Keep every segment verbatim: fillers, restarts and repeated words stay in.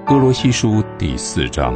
歌罗西书第四章，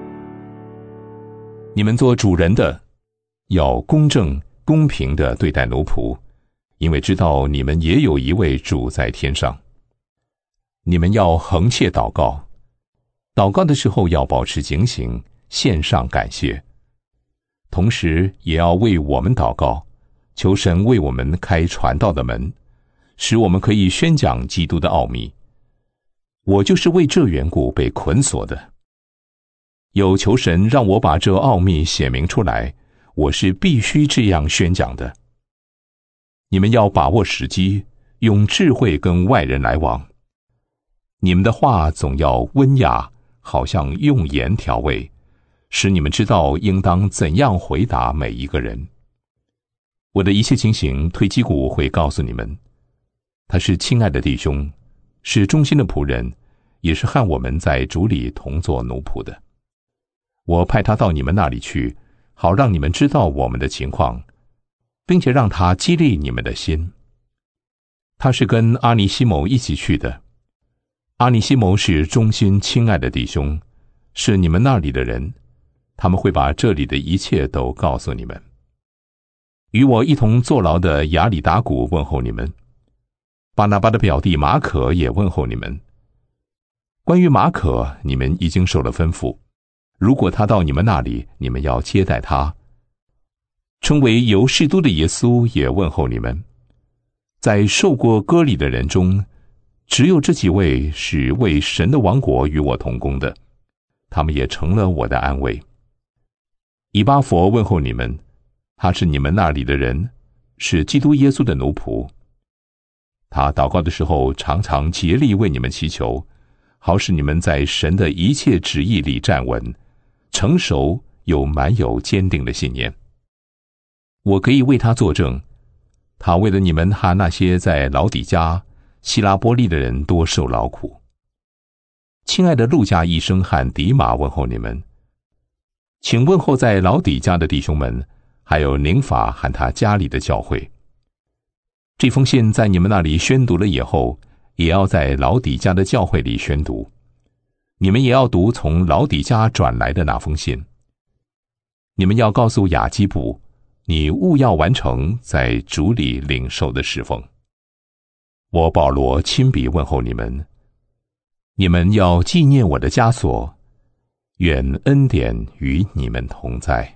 你们做主人的，要公正公平地对待奴仆，因为知道你们也有一位主在天上。你们要恒切祷告，祷告的时候要保持警醒，献上感谢，同时也要为我们祷告，求神为我们开传道的门，使我们可以宣讲基督的奥秘。我就是为这缘故被捆锁的。有求神让我把这奥秘写明出来，我是必须这样宣讲的。你们要把握时机，用智慧跟外人来往。你们的话总要温雅，好像用盐调味，使你们知道应当怎样回答每一个人。我的一切情形，推基古会告诉你们。他是亲爱的弟兄，是忠心的仆人，也是和我们在主里同作奴仆的。我派他到你们那里去，好让你们知道我们的情况，并且让他激励你们的心。他是跟阿尼西谋一起去的。阿尼西谋是忠心亲爱的弟兄，是你们那里的人，他们会把这里的一切都告诉你们。与我一同坐牢的亚里达古问候你们，巴拿巴的表弟马可也问候你们。关于马可，你们已经受了吩咐，如果他到你们那里，你们要接待他。称为犹士都的耶稣也问候你们。在受过割礼的人中，只有这几位是为神的王国与我同工的，他们也成了我的安慰。以巴弗问候你们，他是你们那里的人，是基督耶稣的奴仆。他祷告的时候，常常竭力为你们祈求，好使你们在神的一切旨意里站稳，成熟又满有坚定的信念。我可以为他作证，他为了你们和那些在老底嘉、希拉波利的人多受劳苦。亲爱的路加医生和迪马问候你们，请问候在老底嘉的弟兄们，还有宁法和他家里的教会。这封信在你们那里宣读了以后，也要在老底嘉的教会里宣读。你们也要读从老底嘉转来的那封信。你们要告诉雅基布，你务要完成在主里领受的侍奉。我保罗亲笔问候你们，你们要纪念我的枷锁，愿恩典与你们同在。